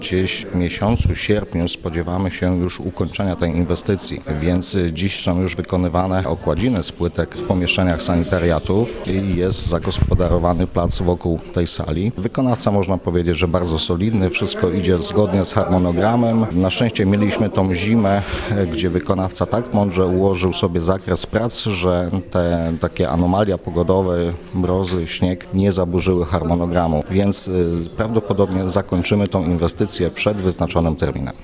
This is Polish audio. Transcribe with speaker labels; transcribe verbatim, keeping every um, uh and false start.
Speaker 1: Gdzieś w miesiącu sierpniu spodziewamy się już ukończenia tej inwestycji, więc dziś są już wykonywane okładziny z płytek w pomieszczeniach sanitariatów i jest zagospodarowany plac wokół tej sali. Wykonawca, można powiedzieć, że bardzo solidny, wszystko idzie zgodnie z harmonogramem. Na szczęście mieliśmy tą zimę, gdzie wykonawca tak mądrze ułożył sobie zakres prac, że te takie anomalia pogodowe, mrozy, śnieg nie zaburzyły harmonogramu, więc prawdopodobnie zakończymy tą inwestycję przed wyznaczonym terminem.